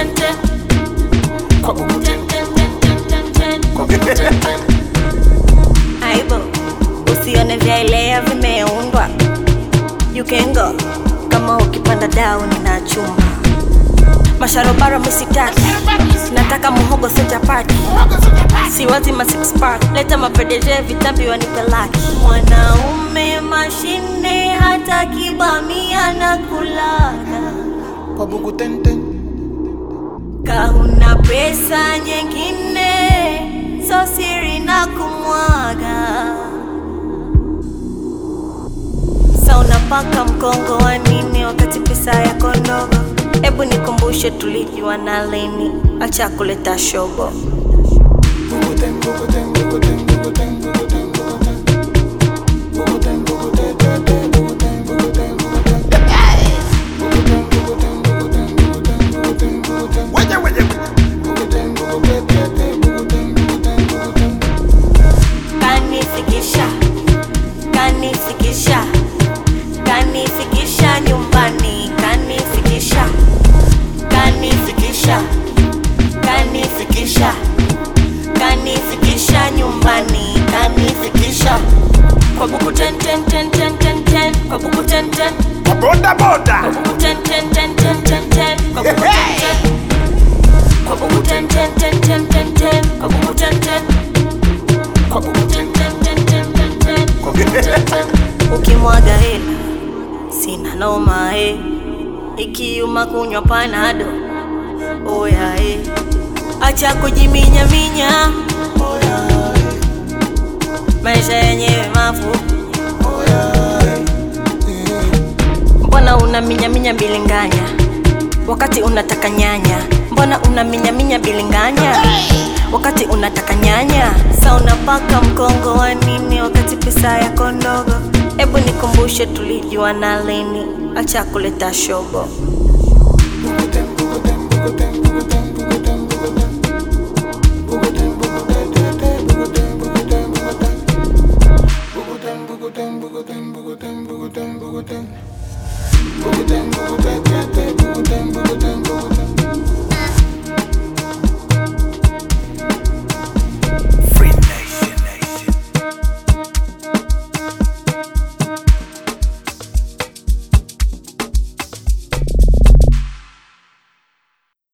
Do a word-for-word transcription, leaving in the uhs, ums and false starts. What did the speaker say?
ten ten. Kwa buku ten ten ten ten ten ten. Aibo, usione vyaelea vimeundwa. You can go, kama ukipanda dau nina chumba. Masharobaro misitaki, nataka muhogo se chapati. Siwazi ma six pack, leta mapedeje vitambi wanipe laki. Mwanaume mashine hata kibamia na kulaga. Kwa buku ten ten. Kahuna pesa nyingine, so siri na kumwaga. Sa unapaka mkongo wa nini wakati pesa yako ndogo? Ebu nikumbushe tulijiwa na leni, acha kuleta shobo. Buku ten, buku ten, buku ten, buku ten, buku ten, buku ten. Buku ten, buku ten, ten, ten, buku ten, buku ten, buku ten. Buku ten, buku ten, buku ten, buku ten, buku ten, buku ten. Waje, waje, waje. Buku ten, buku ten, ten, ten, buku ten, buku ten, buku ten. Kanifikisha, kanifikisha, kanifikisha nyumbani, kanifikisha, kanifikisha, kanifikisha, kanifikisha nyumbani, kanifikisha. Kwa buku ten ten ten ten ten ten, kwa buku ten ten. Kwa boda boda. Kwa buku ten ten ten ten ten ten, kwa buku ten ten. Kwa buku ten ten ten ten ten ten, kwa buku ten ten. Kwa buku ten ten ten ten ten ten, kwa buku ten ten. Ukimwaga hela sina noma eh, ikiuma kunywa panado. Oya eh, acha kujiminya minya. Oya, Maisha yenyewe mafupi. oya. Mbona unaminya minya bilinganya wakati unataka nyanya? Mbona unaminya minya bilinganya wakati unataka nyanya? Sa unapaka mkongo wa nini wakati pesa yako ndogo? Ebu nikumbushe tulijiwa na leni, acha kuleta shobo.